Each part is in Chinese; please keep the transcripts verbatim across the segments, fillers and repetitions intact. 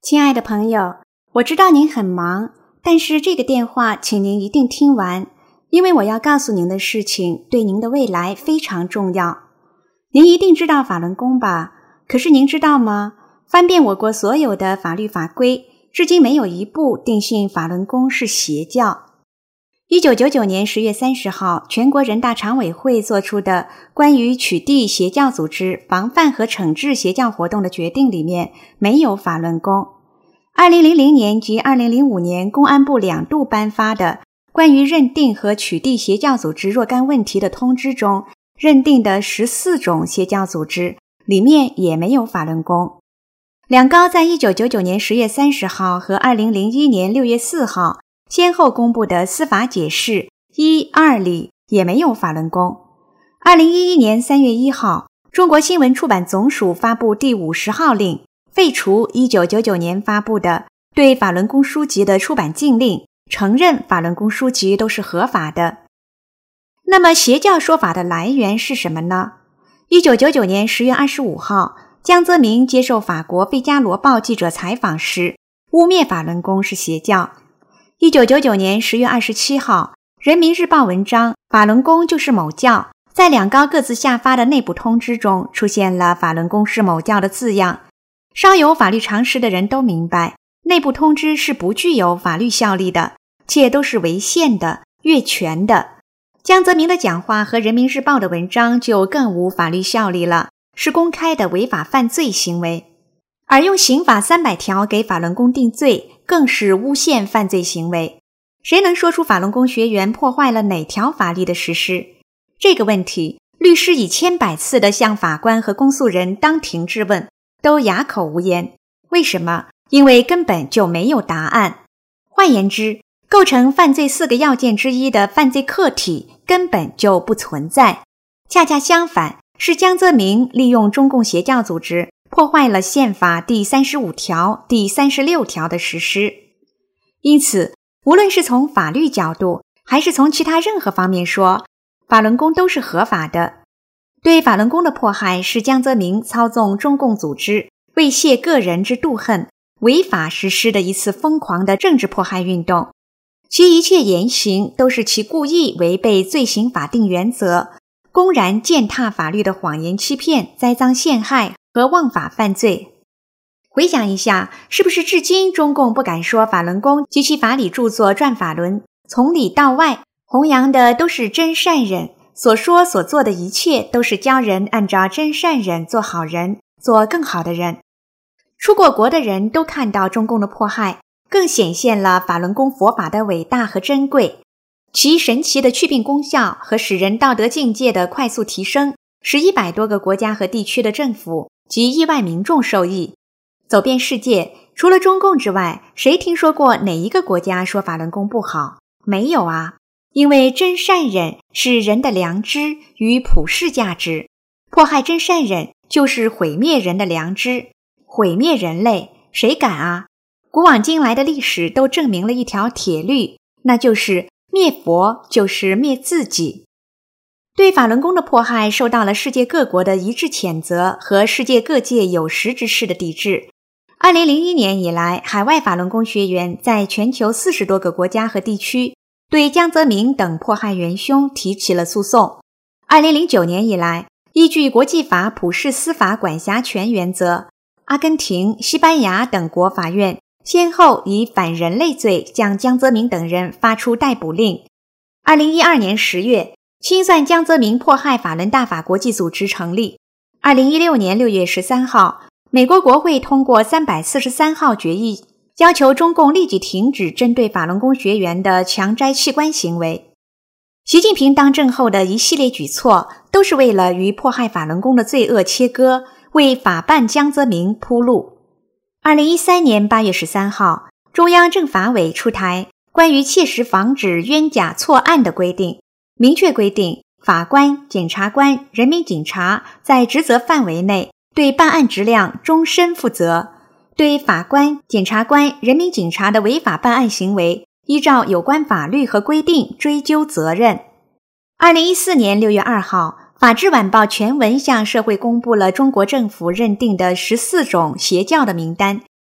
亲爱的朋友，我知道您很忙，但是这个电话请您一定听完，因为我要告诉您的事情对您的未来非常重要。您一定知道法轮功吧？可是您知道吗？翻遍我国所有的法律法规，至今没有一部定性法轮功是邪教。一九九九年十月三十号，全国人大常委会作出的关于取缔邪教组织、防范和惩治邪教活动的决定里面没有法轮功。二零零零年及二零零五年公安部两度颁发的关于认定和取缔邪教组织若干问题的通知中，认定的十四种邪教组织里面也没有法轮功。两高在一九九九年十月三十号和二零零一年六月四号先后公布的司法解释一、二里也没有法轮功。二零一一年三月一号，中国新闻出版总署发布第五十号令，废除一九九九年发布的对法轮功书籍的出版禁令，承认法轮功书籍都是合法的。那么邪教说法的来源是什么呢？一九九九年十月二十五号，江泽民接受法国《费加罗报》记者采访时，污蔑法轮功是邪教。一九九九年十月二十七号，《人民日报》文章法轮功就是某教，在两高各自下发的内部通知中出现了法轮功是某教的字样。稍有法律常识的人都明白，内部通知是不具有法律效力的，且都是违宪的、越权的。江泽民的讲话和人民日报的文章就更无法律效力了，是公开的违法犯罪行为。而用刑法三百条给法轮功定罪，更是诬陷犯罪行为。谁能说出法轮功学员破坏了哪条法律的实施？这个问题，律师以千百次的向法官和公诉人当庭质问，都哑口无言。为什么？因为根本就没有答案。换言之，构成犯罪四个要件之一的犯罪客体根本就不存在。恰恰相反，是江泽民利用中共邪教组织破坏了宪法第三十五条、第三十六条的实施。因此，无论是从法律角度，还是从其他任何方面说，法轮功都是合法的。对法轮功的迫害是江泽民操纵中共组织为泄个人之妒恨，违法实施的一次疯狂的政治迫害运动，其一切言行都是其故意违背罪刑法定原则，公然践踏法律的谎言欺骗、栽赃陷害和枉法犯罪。回想一下，是不是至今中共不敢说法轮功及其法理著作转法轮从里到外弘扬的都是真善忍，所说所做的一切都是教人按照真善忍做好人，做更好的人。出过国的人都看到中共的迫害，更显现了法轮功佛法的伟大和珍贵，其神奇的祛病功效和使人道德境界的快速提升，使一百多个国家和地区的政府及亿万民众受益。走遍世界，除了中共之外，谁听说过哪一个国家说法轮功不好？没有啊。因为真善忍是人的良知与普世价值，迫害真善忍就是毁灭人的良知，毁灭人类，谁敢啊？古往今来的历史都证明了一条铁律，那就是灭佛就是灭自己。对法轮功的迫害受到了世界各国的一致谴责和世界各界有识之士的抵制。二零零一年以来，海外法轮功学员在全球四十多个国家和地区对江泽民等迫害元凶提起了诉讼。二零零九年以来，依据国际法普世司法管辖权原则，阿根廷、西班牙等国法院先后以反人类罪将江泽民等人发出逮捕令。二零一二年十月，清算江泽民迫害法轮大法国际组织成立。二零一六年六月十三号，美国国会通过三百四十三号决议，要求中共立即停止针对法轮功学员的强摘器官行为。习近平当政后的一系列举措，都是为了与迫害法轮功的罪恶切割，为法办江泽民铺路。二零一三年八月十三号，中央政法委出台关于切实防止冤假错案的规定，明确规定法官、检察官、人民警察在职责范围内对办案质量终身负责，对法官、检察官、人民警察的违法办案行为，依照有关法律和规定追究责任。二零一四年六月二号，法制晚报全文向社会公布了中国政府认定的十四种邪教的名单，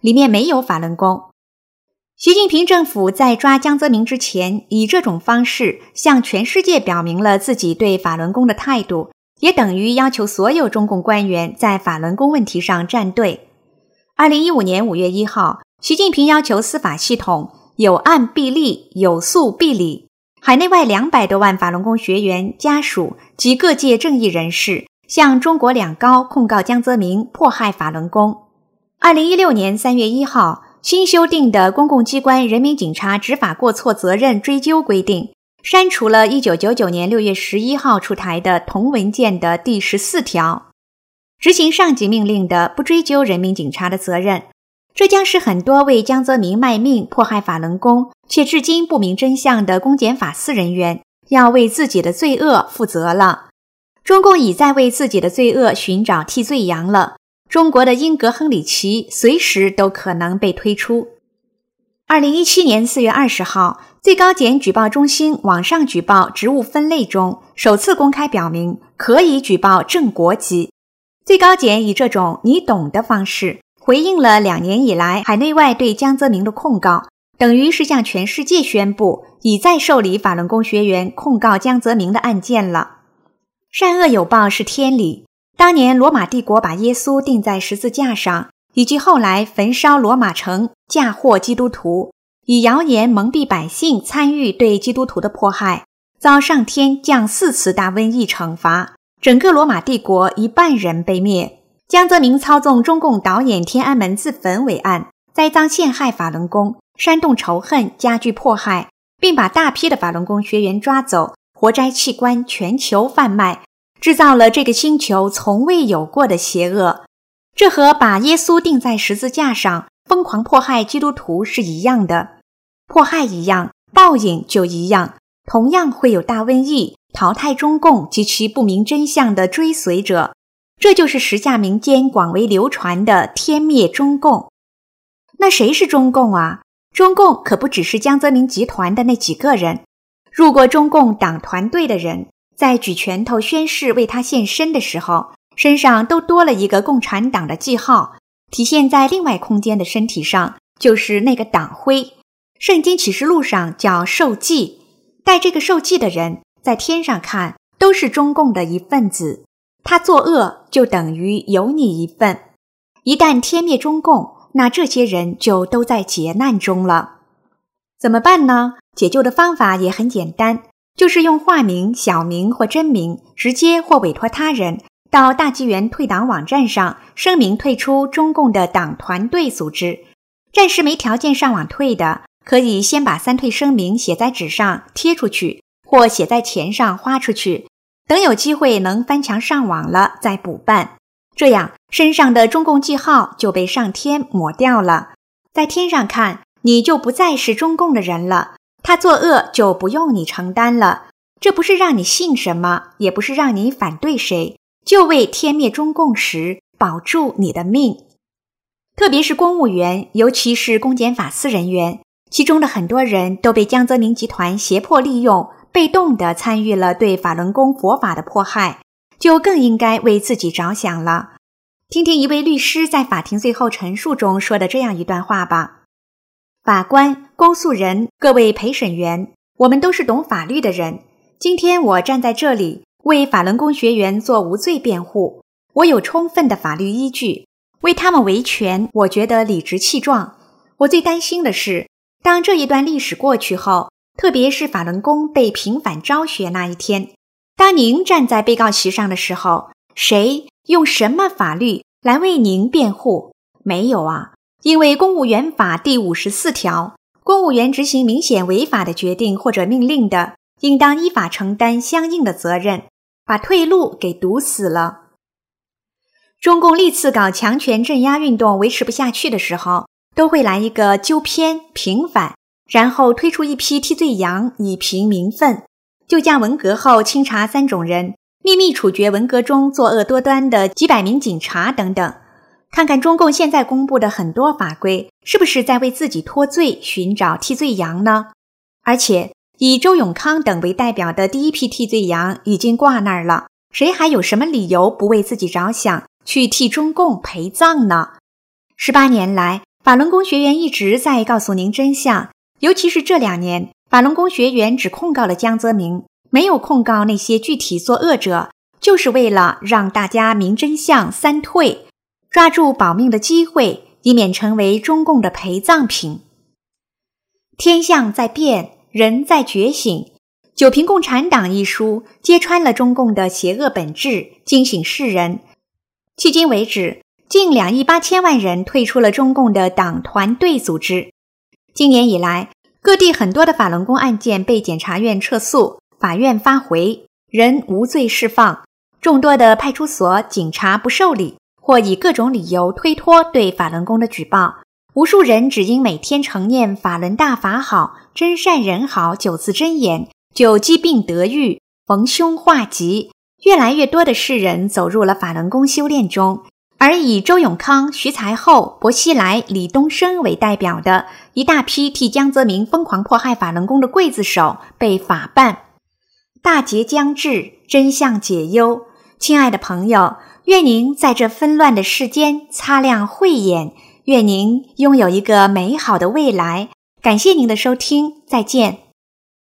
里面没有法轮功。习近平政府在抓江泽民之前，以这种方式向全世界表明了自己对法轮功的态度，也等于要求所有中共官员在法轮功问题上站队。二零一五年五月一号，习近平要求司法系统有案必立，有诉必理。海内外两百多万法轮功学员家属及各界正义人士向中国两高控告江泽民迫害法轮功。二零一六年三月一号，新修订的公共机关人民警察执法过错责任追究规定删除了一九九九年六月十一号出台的同文件的第十四条，执行上级命令的不追究人民警察的责任。这将使很多为江泽民卖命迫害法轮功却至今不明真相的公检法司人员要为自己的罪恶负责了。中共已在为自己的罪恶寻找替罪羊了。中国的英格亨里奇随时都可能被推出。二零一七年四月二十号，最高检举报中心网上举报职务分类中首次公开表明可以举报正国级。最高检以这种你懂的方式回应了两年以来海内外对江泽民的控告，等于是向全世界宣布已在受理法轮功学员控告江泽民的案件了。善恶有报是天理，当年罗马帝国把耶稣钉在十字架上，以及后来焚烧罗马城嫁祸基督徒，以谣言蒙蔽百姓参与对基督徒的迫害，遭上天降四次大瘟疫惩罚，整个罗马帝国一半人被灭。江泽民操纵中共导演天安门自焚伪案，栽赃陷害法轮功，煽动仇恨，加剧迫害，并把大批的法轮功学员抓走，活摘器官全球贩卖，制造了这个星球从未有过的邪恶。这和把耶稣钉在十字架上疯狂迫害基督徒是一样的，迫害一样，报应就一样，同样会有大瘟疫淘汰中共及其不明真相的追随者。这就是时下民间广为流传的天灭中共。那谁是中共啊？中共可不只是江泽民集团的那几个人。入过中共党团队的人，在举拳头宣誓为他献身的时候，身上都多了一个共产党的记号，体现在另外空间的身体上，就是那个党徽。圣经启示录上叫受祭，带这个受祭的人在天上看都是中共的一份子，他作恶就等于有你一份。一旦天灭中共，那这些人就都在劫难中了。怎么办呢？解救的方法也很简单，就是用化名、小名或真名，直接或委托他人到大纪元退党网站上声明退出中共的党团队组织。暂时没条件上网退的，可以先把三退声明写在纸上贴出去，或写在钱上花出去，等有机会能翻墙上网了再补办。这样身上的中共记号就被上天抹掉了，在天上看你就不再是中共的人了，他作恶就不用你承担了。这不是让你信什么，也不是让你反对谁，就为天灭中共时保住你的命。特别是公务员，尤其是公检法司人员，其中的很多人都被江泽民集团胁迫利用，被动地参与了对法轮功佛法的迫害，就更应该为自己着想了。听听一位律师在法庭最后陈述中说的这样一段话吧。法官、公诉人、各位陪审员，我们都是懂法律的人。今天我站在这里为法轮功学员做无罪辩护，我有充分的法律依据，为他们维权，我觉得理直气壮。我最担心的是，当这一段历史过去后，特别是法轮功被平反昭雪那一天，当您站在被告席上的时候，谁用什么法律来为您辩护？没有啊，因为公务员法第五十四条，公务员执行明显违法的决定或者命令的，应当依法承担相应的责任，把退路给堵死了。中共历次搞强权镇压运动维持不下去的时候，都会来一个纠偏平反，然后推出一批替罪羊以平民愤，就像文革后清查三种人，秘密处决文革中作恶多端的几百名警察等等。看看中共现在公布的很多法规，是不是在为自己脱罪寻找替罪羊呢？而且以周永康等为代表的第一批替罪羊已经挂那儿了，谁还有什么理由不为自己着想，去替中共陪葬呢？十八年来， 法轮功学员一直在告诉您真相，尤其是这两年，法轮功学员只控告了江泽民，没有控告那些具体作恶者，就是为了让大家明真相三退，抓住保命的机会，以免成为中共的陪葬品。天象在变，人在觉醒。《九评共产党》一书揭穿了中共的邪恶本质，惊醒世人。迄今为止，近两亿八千万人退出了中共的党团队组织。今年以来，各地很多的法轮功案件被检察院撤诉，法院发回，人无罪释放。众多的派出所、警察不受理，或以各种理由推脱对法轮功的举报。无数人只因每天承念法轮大法好、真善人好九字真言，就疾病得愈，逢凶化吉。越来越多的世人走入了法轮功修炼中，而以周永康、徐才厚、薄熙来、李东生为代表的一大批替江泽民疯狂迫害法轮功的刽子手被法办。大劫将至，真相解忧。亲爱的朋友，愿您在这纷乱的世间擦亮慧眼，愿您拥有一个美好的未来。感谢您的收听，再见。